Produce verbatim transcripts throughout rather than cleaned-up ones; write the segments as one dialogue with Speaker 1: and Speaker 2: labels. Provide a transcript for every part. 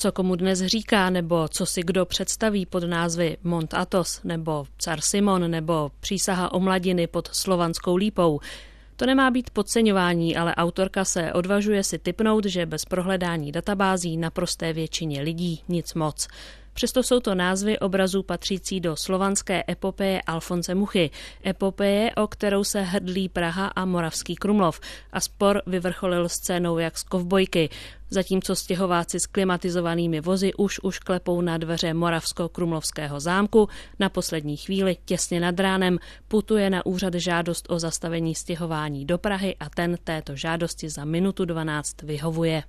Speaker 1: Co komu dnes říká, nebo co si kdo představí pod názvy Mont Athos, nebo car Simon, nebo přísaha omladiny pod Slovanskou lípou. To nemá být podceňování, ale autorka se odvažuje si tipnout, že bez prohledání databází naprosté většině lidí nic moc. Přesto jsou to názvy obrazů patřící do slovanské epopeje Alfonse Muchy, epopeje, o kterou se hrdlí Praha a Moravský Krumlov, a spor vyvrcholil scénou jak z kovbojky, zatímco stěhováci s klimatizovanými vozy už už klepou na dveře Moravsko-Krumlovského zámku, na poslední chvíli těsně nad ránem putuje na úřad žádost o zastavení stěhování do Prahy a ten této žádosti za minutu dvanáct vyhovuje.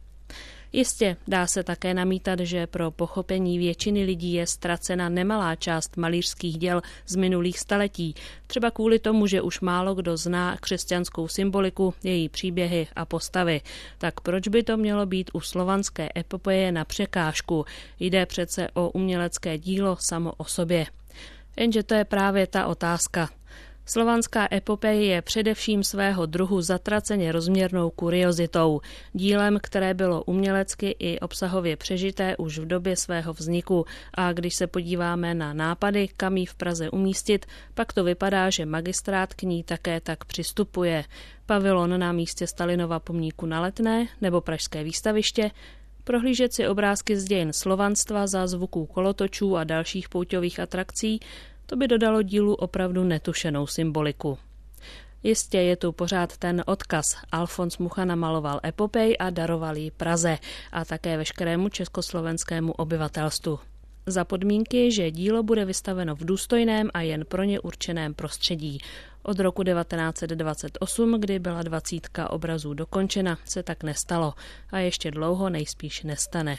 Speaker 1: Jistě dá se také namítat, že pro pochopení většiny lidí je ztracena nemalá část malířských děl z minulých staletí, třeba kvůli tomu, že už málo kdo zná křesťanskou symboliku, její příběhy a postavy. Tak proč by to mělo být u slovanské epopeje na překážku? Jde přece o umělecké dílo samo o sobě. Jenže to je právě ta otázka. Slovanská epopeje je především svého druhu zatraceně rozměrnou kuriozitou, dílem, které bylo umělecky i obsahově přežité už v době svého vzniku, a když se podíváme na nápady, kam ji v Praze umístit, pak to vypadá, že magistrát k ní také tak přistupuje. Pavilon na místě Stalinova pomníku na Letné nebo Pražské výstaviště, prohlížet si obrázky z dějin slovanstva za zvuků kolotočů a dalších pouťových atrakcí, to by dodalo dílu opravdu netušenou symboliku. Jistě je tu pořád ten odkaz. Alfons Mucha namaloval epopej a daroval ji Praze a také veškerému československému obyvatelstvu. Za podmínky, že dílo bude vystaveno v důstojném a jen pro ně určeném prostředí. Od roku devatenáct set dvacet osm, kdy byla dvacítka obrazů dokončena, se tak nestalo a ještě dlouho nejspíš nestane.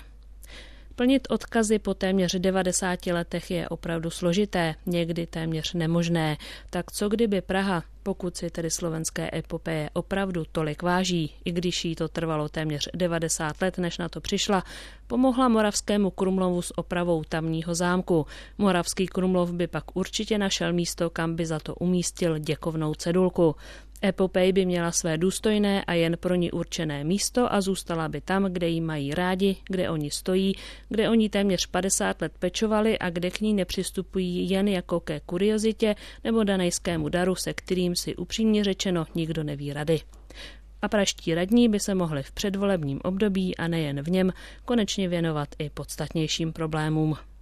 Speaker 1: Plnit odkazy po téměř devadesáti letech je opravdu složité, někdy téměř nemožné. Tak co kdyby Praha, pokud si tedy slovenské epopeje opravdu tolik váží, i když jí to trvalo téměř devadesát let, než na to přišla, pomohla Moravskému Krumlovu s opravou tamního zámku. Moravský Krumlov by pak určitě našel místo, kam by za to umístil děkovnou cedulku. Epopej by měla své důstojné a jen pro ní určené místo a zůstala by tam, kde ji mají rádi, kde oni stojí, kde oni téměř padesát let pečovali a kde k ní nepřistupují jen jako ke kuriozitě nebo danejskému daru, se kterým si upřímně řečeno nikdo neví rady. A pražští radní by se mohli v předvolebním období a nejen v něm konečně věnovat i podstatnějším problémům.